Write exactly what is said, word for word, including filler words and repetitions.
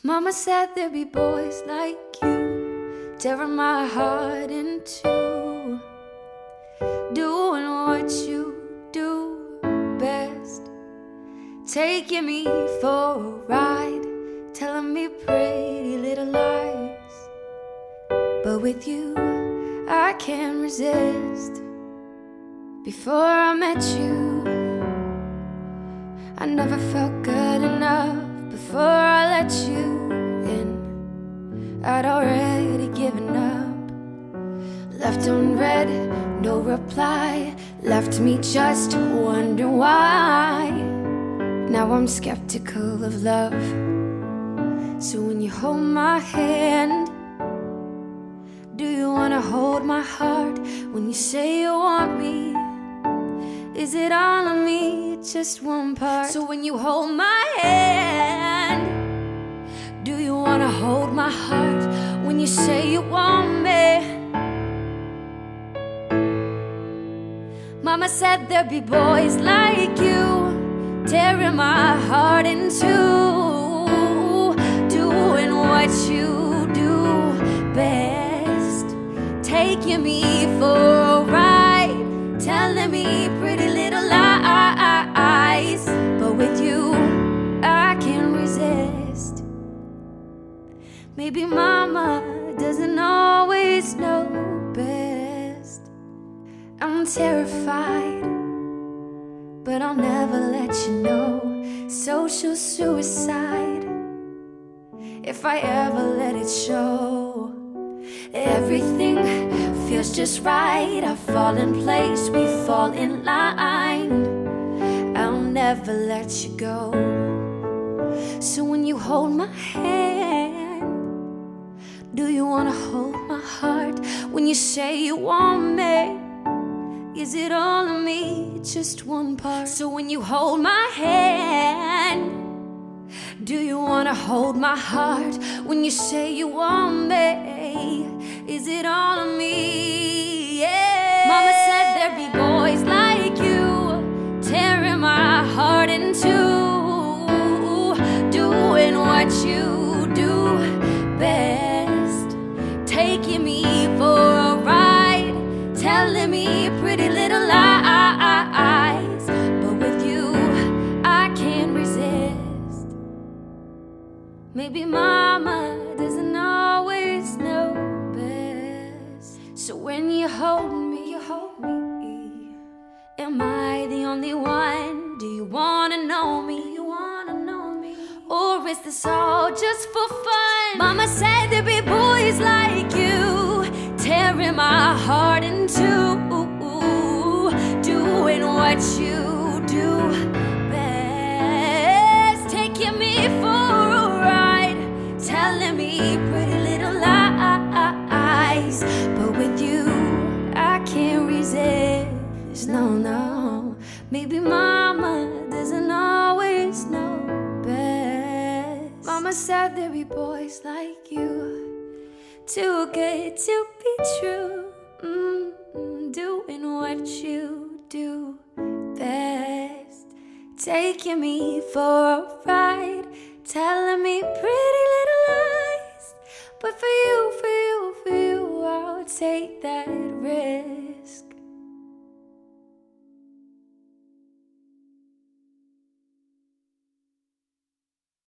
Mama said there'd be boys like you, tearing my heart in two, doing what you do best, taking me for a ride, telling me pretty little lies. But with you, I can't resist. Before I met you, I never felt good enough. Before I let you in, I'd already given up. Left unread, no reply, left me just wondering why. Now I'm skeptical of love. So when you hold my hand, do you wanna hold my heart? When you say you want me, is it all of me, just one part? So when you hold my hand, do you wanna hold my heart? When you say you want me, Mama said there'd be boys like you, tearing my heart in two, doing what you do best, taking me for a ride, telling me pretty little lies. But with you, I can't resist. Maybe Mama doesn't always know best. I'm terrified, but I'll never let you know. Social suicide, if I ever let it show. Everything feels just right. I fall in place, we fall in line. I'll never let you go. So when you hold my hand, do you wanna hold my heart? When you say you want me, is it all of me, just one part? So when you hold my hand, do you wanna hold my heart? When you say you want me, is it all of me? Yeah. Mama said there'd be boys like you, tearing my heart in two, doing what you do best, taking me for a ride, telling me pretty little lies. But with you, I can't resist. Maybe Mama doesn't always know best. So when you hold me, you hold me. Am I the only one? Do you wanna know me? Do you wanna know me? Or is this all just for fun? Mama said there'd be boys like you, tearing my heart in two, doing what you do best, taking me for a ride, telling me pretty little lies. But with you, I can't resist. No, no. Maybe Mama doesn't always know best. Mama said there'd be boys like you, too good to be true, mm-mm, doing what you do best, taking me for a ride,